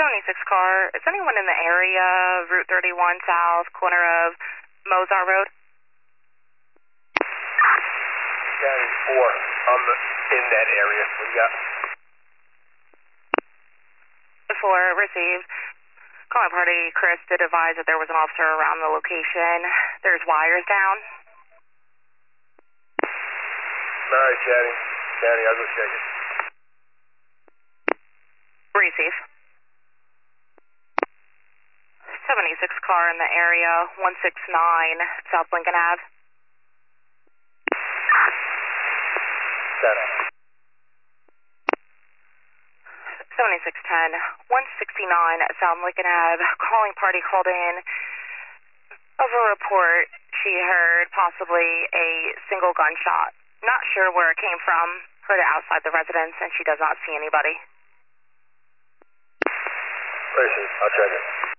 76 car. Is anyone in the area, Route 31 South, corner of Mozart Road? County 4, I'm in that area. What you got? 4, received. Calling party, Chris did advise that there was an officer around the location. There's wires down. Alright, County, I'll go check it. Receive. 76 car in the area, 169 South Lincoln Ave. Set up. 7610, 169 South Lincoln Ave. Calling party called in of a report she heard possibly a single gunshot. Not sure where it came from. Heard it outside the residence and she does not see anybody. Receive. I'll check it.